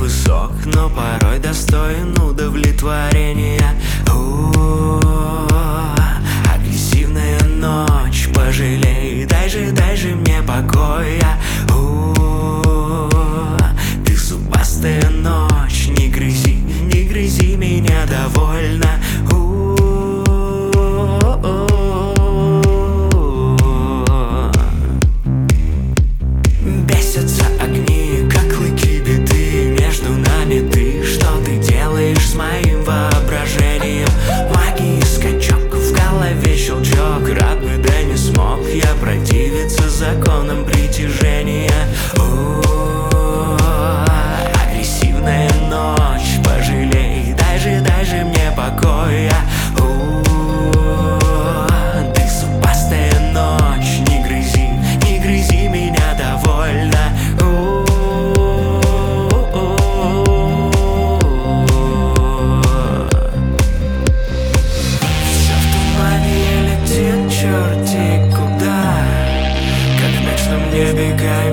высок, но порой достоин удовлетворения. Агрессивная ночь, пожалей, дай же мне покоя. Ты зубастая ночь, не грызи меня довольно. Бесятся огни, как клыки беды. Между нами ты, что ты делаешь с моим воображением? Магии скачок, в голове щелчок. Рад бы, да не смог я противиться законам притяжения. Агрессивная ночь, пожалей, дай же мне покоя. Ты зубастая ночь, не грызи меня довольно. Все в тумане летит черти куда, как в ночном небе гаем.